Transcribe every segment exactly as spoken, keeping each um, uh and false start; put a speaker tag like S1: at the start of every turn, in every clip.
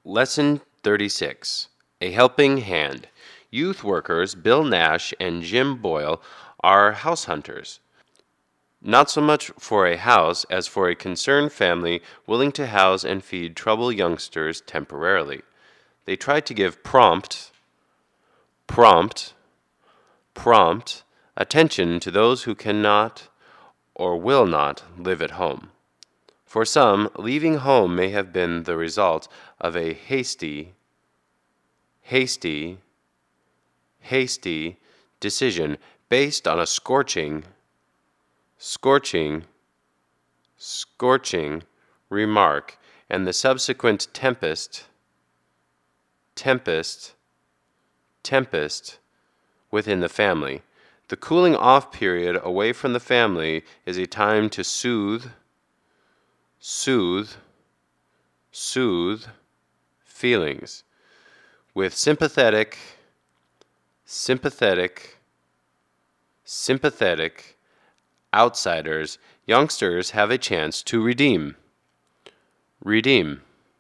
S1: Lesson thirty-six, A Helping Hand. Youth workers Bill Nash and Jim Boyle are house hunters. Not so much for a house as for a concerned family willing to house and feed troubled youngsters temporarily. They try to give prompt, prompt, prompt attention to those who cannot or will not live at home. For some, leaving home may have been the result of a hasty, hasty, hasty decision based on a scorching, scorching, scorching remark and the subsequent tempest, tempest, tempest within the family. The cooling off period away from the family is a time to soothe, soothe, soothe feelings. With sympathetic, sympathetic, sympathetic outsiders, youngsters have a chance to redeem, redeem,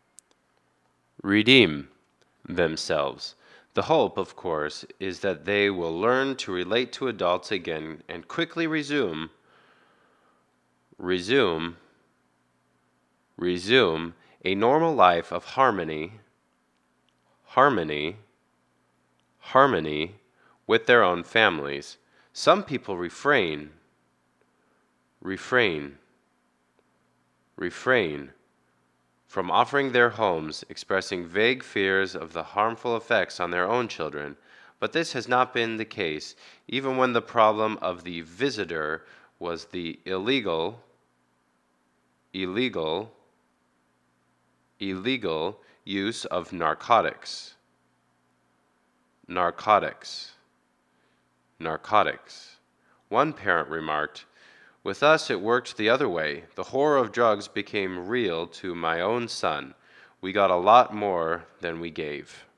S1: redeem themselves. The hope, of course, is that they will learn to relate to adults again and quickly resume, resume, resume a normal life of harmony, harmony, harmony with their own families. Some people refrain, refrain, refrain from offering their homes, expressing vague fears of the harmful effects on their own children. But this has not been the case, even when the problem of the visitor was the illegal, illegal, illegal use of narcotics, narcotics, narcotics. One parent remarked, "With us it worked the other way. The horror of drugs became real to my own son. We got a lot more than we gave."